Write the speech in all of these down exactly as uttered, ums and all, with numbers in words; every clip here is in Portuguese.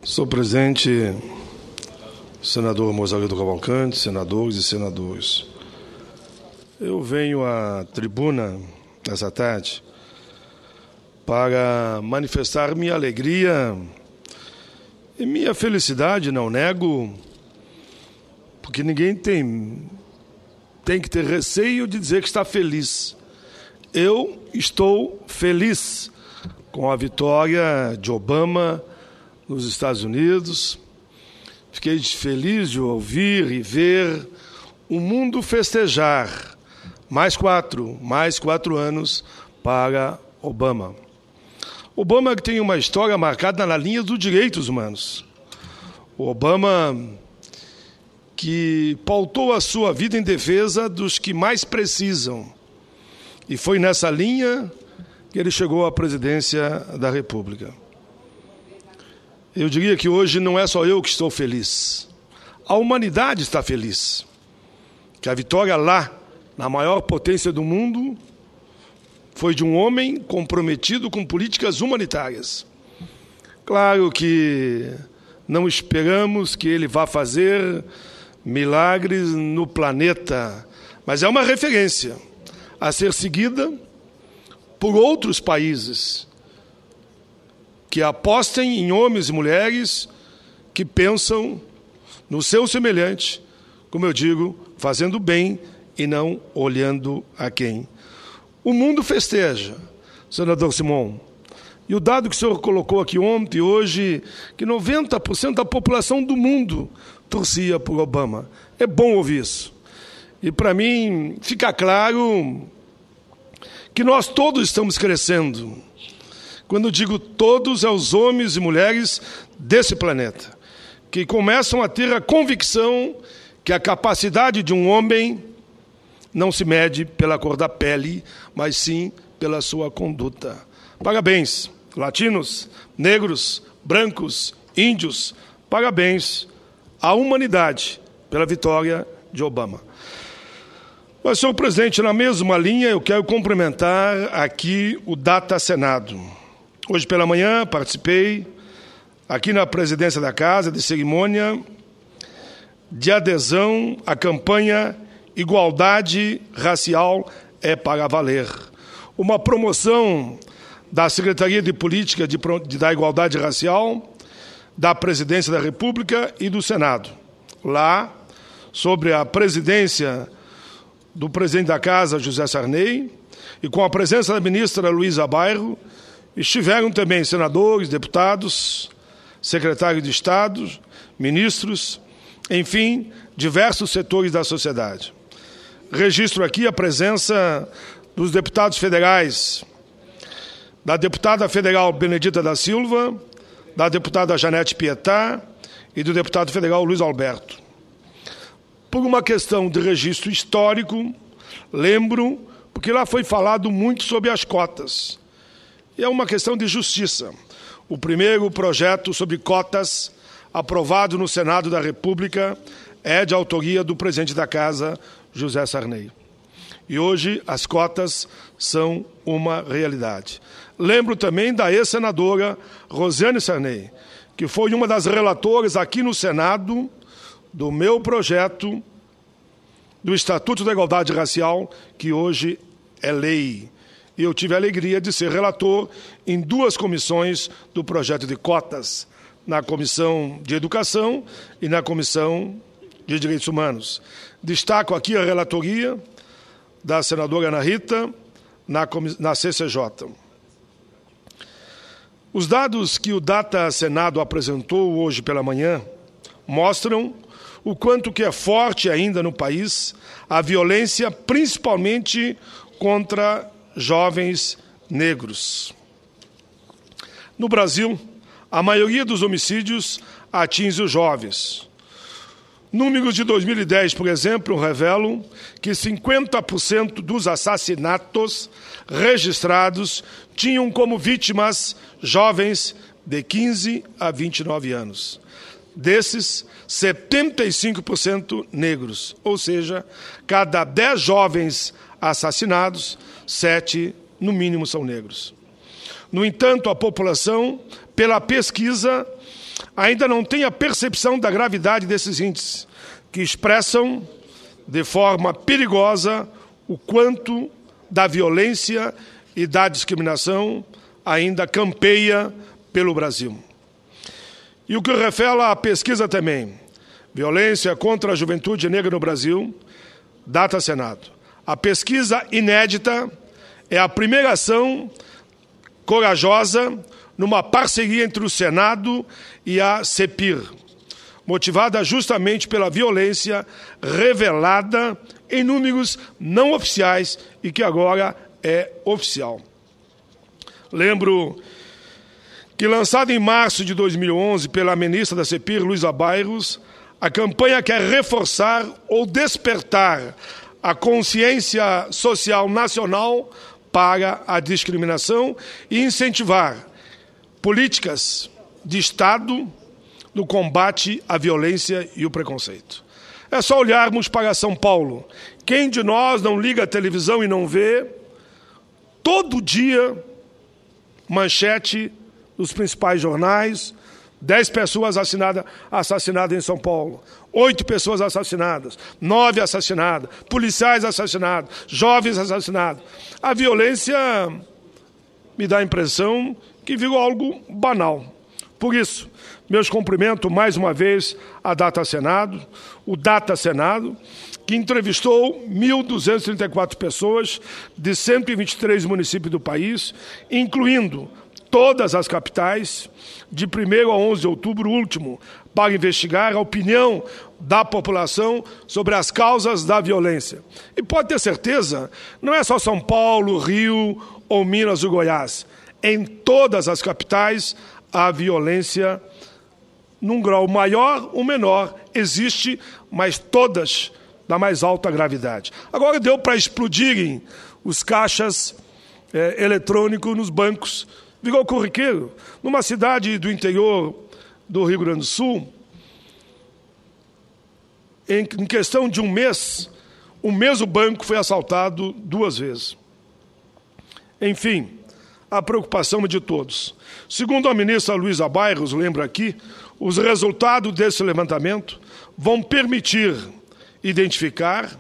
Senhor presidente, senador Mozarino Cavalcante, senadores e senadoras, eu venho à tribuna essa tarde para manifestar minha alegria e minha felicidade, não nego, porque ninguém tem, tem que ter receio de dizer que está feliz. Eu estou feliz com a vitória de Obama nos Estados Unidos. Fiquei feliz de ouvir e ver o mundo festejar mais quatro, mais quatro anos para Obama. Obama que tem uma história marcada na linha dos direitos humanos. O Obama que pautou a sua vida em defesa dos que mais precisam. E foi nessa linha que ele chegou à presidência da República. Eu diria que hoje não é só eu que estou feliz. A humanidade está feliz. Que a vitória lá, na maior potência do mundo, foi de um homem comprometido com políticas humanitárias. Claro que não esperamos que ele vá fazer milagres no planeta, mas é uma referência a ser seguida por outros países que apostem em homens e mulheres que pensam no seu semelhante, como eu digo, fazendo bem e não olhando a quem. O mundo festeja, senador Simon. E o dado que o senhor colocou aqui ontem e hoje, que noventa por cento da população do mundo torcia por Obama. É bom ouvir isso. E para mim fica claro que nós todos estamos crescendo. Quando eu digo todos, é os homens e mulheres desse planeta, que começam a ter a convicção que a capacidade de um homem não se mede pela cor da pele, mas sim pela sua conduta. Parabéns, latinos, negros, brancos, índios, parabéns à humanidade pela vitória de Obama. Mas, senhor presidente, na mesma linha, eu quero cumprimentar aqui o Data Senado. Hoje pela manhã participei aqui na presidência da casa de cerimônia de adesão à campanha Igualdade Racial é para Valer. Uma promoção da Secretaria de Política de, de, da Igualdade Racial, da Presidência da República e do Senado. Lá, sobre a presidência do presidente da casa, José Sarney, e com a presença da ministra Luísa Bairro, estiveram também senadores, deputados, secretários de Estado, ministros, enfim, diversos setores da sociedade. Registro aqui a presença dos deputados federais, da deputada federal Benedita da Silva, da deputada Janete Pietá e do deputado federal Luiz Alberto. Por uma questão de registro histórico, lembro, porque lá foi falado muito sobre as cotas. E é uma questão de justiça. O primeiro projeto sobre cotas aprovado no Senado da República é de autoria do presidente da Casa, José Sarney. E hoje as cotas são uma realidade. Lembro também da ex-senadora Rosiane Sarney, que foi uma das relatoras aqui no Senado do meu projeto do Estatuto da Igualdade Racial, que hoje é lei. E eu tive a alegria de ser relator em duas comissões do projeto de cotas, na Comissão de Educação e na Comissão de Direitos Humanos. Destaco aqui a relatoria da senadora Ana Rita na, na C C J. Os dados que o Data Senado apresentou hoje pela manhã mostram o quanto que é forte ainda no país a violência, principalmente contra jovens negros. No Brasil, a maioria dos homicídios atinge os jovens. Números de dois mil e dez, por exemplo, revelam que cinquenta por cento dos assassinatos registrados tinham como vítimas jovens de quinze a vinte e nove anos. Desses, setenta e cinco por cento negros, ou seja, cada dez jovens assassinados, sete, no mínimo, são negros. No entanto, a população, pela pesquisa, ainda não têm a percepção da gravidade desses índices, que expressam de forma perigosa o quanto da violência e da discriminação ainda campeia pelo Brasil. E o que revela a pesquisa também, violência contra a juventude negra no Brasil, data Senado. A pesquisa inédita é a primeira ação corajosa numa parceria entre o Senado e a CEPIR, motivada justamente pela violência revelada em números não oficiais e que agora é oficial. Lembro que, lançada em março de dois mil e onze pela ministra da CEPIR, Luísa Bairros, a campanha quer reforçar ou despertar a consciência social nacional para a discriminação e incentivar políticas de Estado no combate à violência e o preconceito. É só olharmos para São Paulo. Quem de nós não liga a televisão e não vê, todo dia, manchete nos principais jornais, dez pessoas assassinadas, assassinadas em São Paulo, oito pessoas assassinadas, nove assassinadas, policiais assassinados, jovens assassinados. A violência me dá a impressão que virou algo banal. Por isso, meus cumprimentos mais uma vez à Data Senado, o Data Senado, que entrevistou mil duzentas e trinta e quatro pessoas de cento e vinte e três municípios do país, incluindo todas as capitais, de primeiro a onze de outubro último, para investigar a opinião da população sobre as causas da violência. E pode ter certeza, não é só São Paulo, Rio ou Minas ou Goiás. Em todas as capitais, a violência, num grau maior ou menor, existe, mas todas da mais alta gravidade. Agora deu para explodirem os caixas é, eletrônicos nos bancos. Virou corriqueiro. Numa cidade do interior do Rio Grande do Sul, em, em questão de um mês, o mesmo banco foi assaltado duas vezes. Enfim, a preocupação é de todos. Segundo a ministra Luísa Bairros, lembro aqui, os resultados desse levantamento vão permitir identificar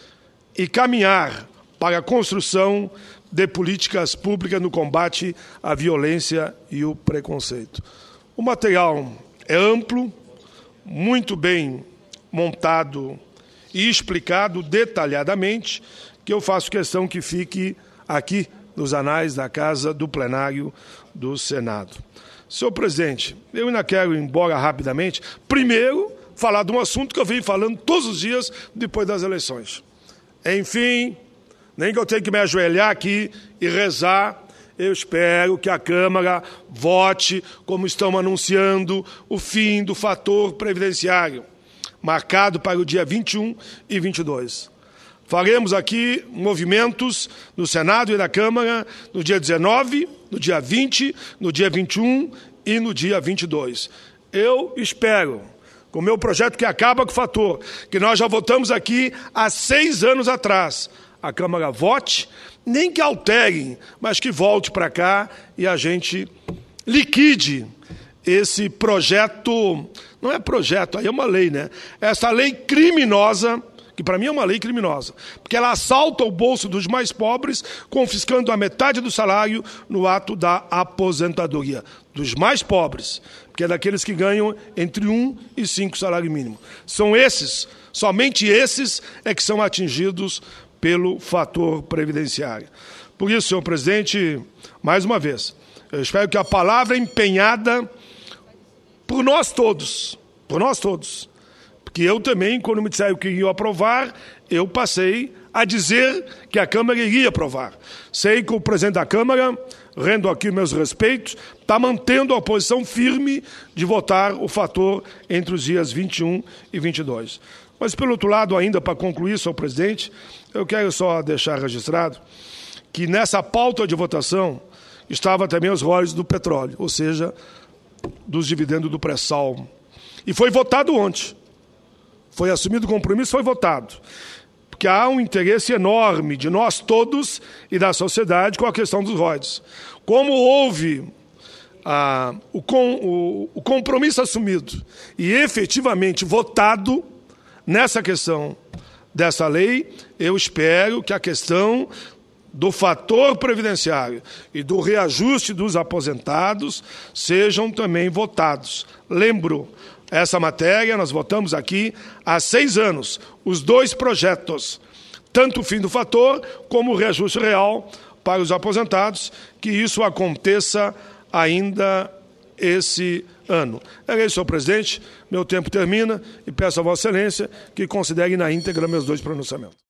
e caminhar para a construção de políticas públicas no combate à violência e o preconceito. O material é amplo, muito bem montado e explicado detalhadamente, que eu faço questão que fique aqui nos anais da Casa do Plenário do Senado. Senhor presidente, eu ainda quero ir embora rapidamente. Primeiro, falar de um assunto que eu venho falando todos os dias depois das eleições. Enfim, nem que eu tenha que me ajoelhar aqui e rezar, eu espero que a Câmara vote, como estão anunciando, o fim do fator previdenciário, marcado para o dia vinte e um e vinte e dois. Faremos aqui movimentos no Senado e na Câmara no dia dezenove, no dia vinte, no dia vinte e um e no dia vinte e dois. Eu espero, com o meu projeto que acaba com o fator, que nós já votamos aqui há seis anos atrás, a Câmara vote, nem que alterem, mas que volte para cá e a gente liquide esse projeto, não é projeto, aí é uma lei, né? Essa lei criminosa, que para mim é uma lei criminosa, porque ela assalta o bolso dos mais pobres, confiscando a metade do salário no ato da aposentadoria. Dos mais pobres, porque é daqueles que ganham entre um e cinco salário mínimo. São esses, somente esses é que são atingidos pelo fator previdenciário. Por isso, senhor presidente, mais uma vez, eu espero que a palavra empenhada por nós todos, por nós todos, porque eu também, quando me disseram que iria aprovar, eu passei a dizer que a Câmara iria aprovar. Sei que o presidente da Câmara, rendo aqui meus respeitos, está mantendo a posição firme de votar o fator entre os dias vinte e um e vinte e dois. Mas, pelo outro lado, ainda para concluir, senhor presidente, eu quero só deixar registrado que nessa pauta de votação estava também os royalties do petróleo, ou seja, dos dividendos do pré-sal. E foi votado ontem. Foi assumido o compromisso, foi votado. Porque há um interesse enorme de nós todos e da sociedade com a questão dos royalties. Como houve a, o, com, o, o compromisso assumido e efetivamente votado nessa questão dessa lei, eu espero que a questão do fator previdenciário e do reajuste dos aposentados sejam também votados. Lembro, essa matéria nós votamos aqui há seis anos, os dois projetos, tanto o fim do fator como o reajuste real para os aposentados, que isso aconteça ainda esse ano. É isso, senhor presidente. Meu tempo termina e peço a Vossa Excelência que considere na íntegra meus dois pronunciamentos.